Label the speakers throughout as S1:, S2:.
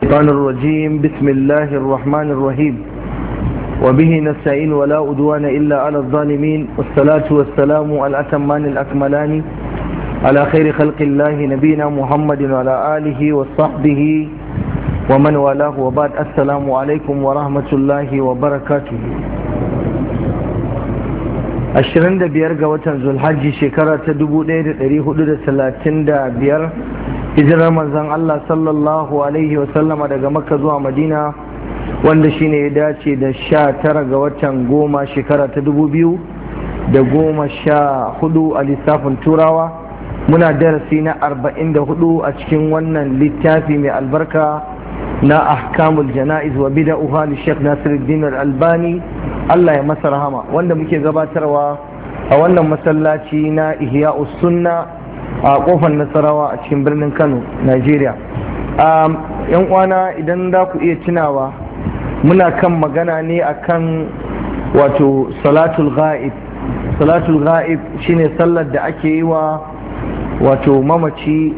S1: الشيطان الرجيم بسم الله الرحمن الرحيم وبه نستعين ولا أدوان إلا على الظالمين والصلاة والسلام على الأتمان الأكملان على خير خلق الله نبينا محمد وعلى آله وصحبه ومن والاه وبعد السلام عليكم ورحمة الله وبركاته 25 ga watan Zulhajji shekara ta 1435 hijirar manzon Allah sallallahu alaihi wasallama daga Makka zuwa Madina, wanda shine ya dace da 19 ga watan goma shekara ta 2014 a lissafin Turawa. Muna darasi na 44 a cikin wannan littafi mai albarka na ahkamul jana'iz wa bid'uha li Sheikh Nasiruddin Al-Albani, Allah ya masa rahama, wanda muke gabatarwa a wannan masallaci na Ihya'us Sunna a kofar Nasarawa a cikin birnin Kano, Najeriya. Yan uwana, idan za ku iya tunawa, muna kan magana ne akan wato salatul ghaib. Salatul ghaib shine sallar da ake yi wa wato mamaci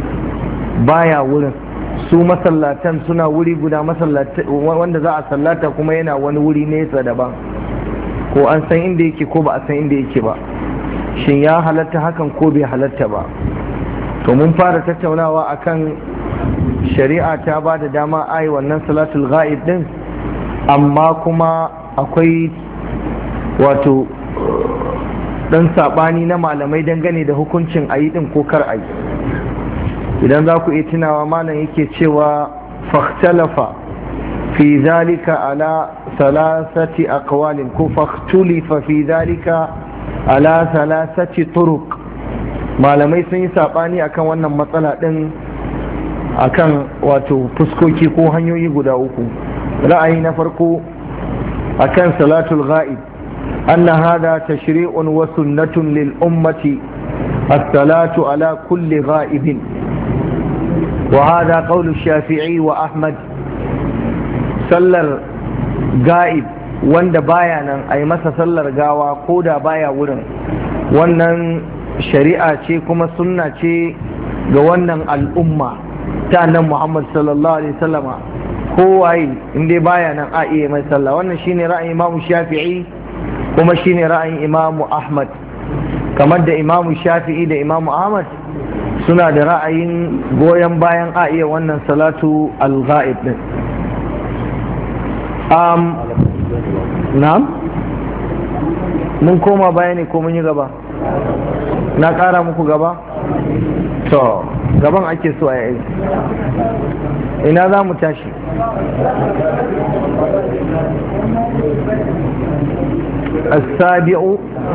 S1: baya wurin, su masallatan suna wuri guda, wanda za a sallata kuma yana wani wuri nesa daban, ko an san inda yake ko ba a san inda yake ba. Shin ya halatta hakan ko bai halatta ba? To mun fara tattaunawa akan shari'a ta ba da dama a yi wannan salatul ghaib din, amma kuma akwai wato dan sabani na malamai dangane da hukuncin ayi din ko kar ayi. Idan za ku iya tunawa, malam yake cewa fakhtalafa fi zalika ala salasati aqwalin, ko fakhtulifa fi zalika ala salasati turuq. Malamai sun yi sabani akan wannan matsala din akan wato fuskoki ko hanyoyi guda uku. Ra'ayi na farko akan salatul ghaib, anna hada tashri'un wa sunnatun lil ummati as-salatu ala kulli ghaibin, وهذا قول الشافعي وأحمد. sallar ga'ib wanda baya nan a yi masa sallar gawa ko da baya wurin, wannan shari'a ce kuma sunna ce ga wannan al'umma ta nan Muhammad sallallahu alaihi wasallama. kowaye inda baya nan a iya mai sallah. wannan shine ra'ayin Imam Shafi'i kuma shine ra'ayin Imam Ahmad, kamar da Imam Shafi'i da Imam Ahmad suna da ra'ayin goyon bayan a iya wannan salatu al-ghaib din. Na'am, mun koma bayani ko mun yi gaba? Na ƙara muku gaba? To gaban ake so a yi. Ina za mu tashi? As-sabi'u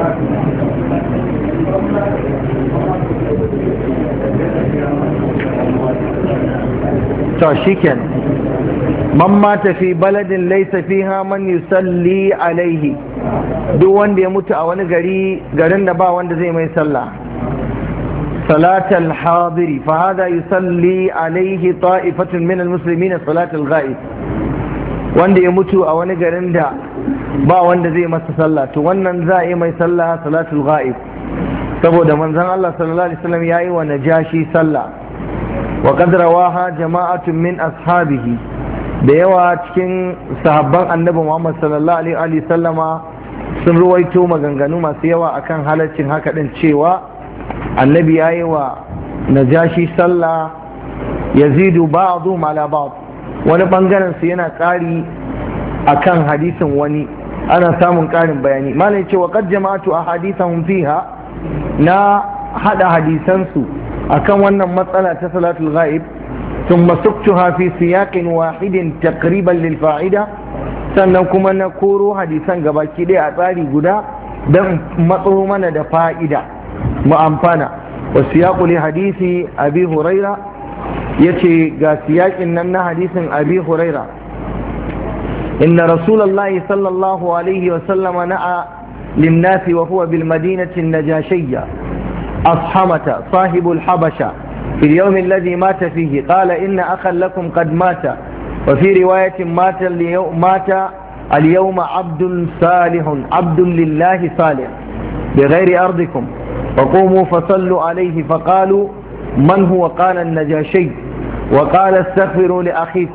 S1: to shiken man mata fi baladin laysa fiha man yusalli alaihi, duk wanda ya mutu a wani garin da ba wanda zai mai sallah, salatal hadiri fa hada yusalli alaihi ta'ifatun min almuslimin salatal ghaib. wanda ya mutu a wani garin da ba wanda zai masa sallah, to wannan za a yi mai sallah salatul ghaib, saboda manzon Allah sallallahu alaihi wasallam yayi wa najashi sallah. وقد رواها جماعة من أصحابه, da yawa cikin sahabban annabi Muhammad sallallahu alaihi wasallama sun ruwaito maganganu masu yawa akan halaccin haka din, cewa annabi yayi wa najashi sallah, yazidu ba'dhum ala ba'd, wani bangaren su yana ƙari akan hadisin wani, ana samun ƙarin bayani. malai ce wa qad jama'atu ahadithahum fiha, na hada hadisan su akan wannan matsala ta salatul ghaib, thumma suktuha fi siyaqin wahidin taqriban lil fa'ida, sannan kuma na koro hadisan gabaki ɗaya a tsari guda don matso mana da fa'ida mu amfana. wa siyaqu li hadisi abi huraira, yace ga siyaqin nan na hadisin abi huraira, inna rasulullahi sallallahu alaihi wa sallama na'a lin nasi wa huwa bil madinati an-najashiyya أصحمة صاحب الحبشة في اليوم الذي مات فيه، قال إن أخا لكم قد مات، وفي رواية مات اليوم عبد صالح، عبد لله صالح بغير أرضكم، فقوموا فصلوا عليه. فقالوا من هو؟ قال النجاشي، وقال استغفروا لأخيكم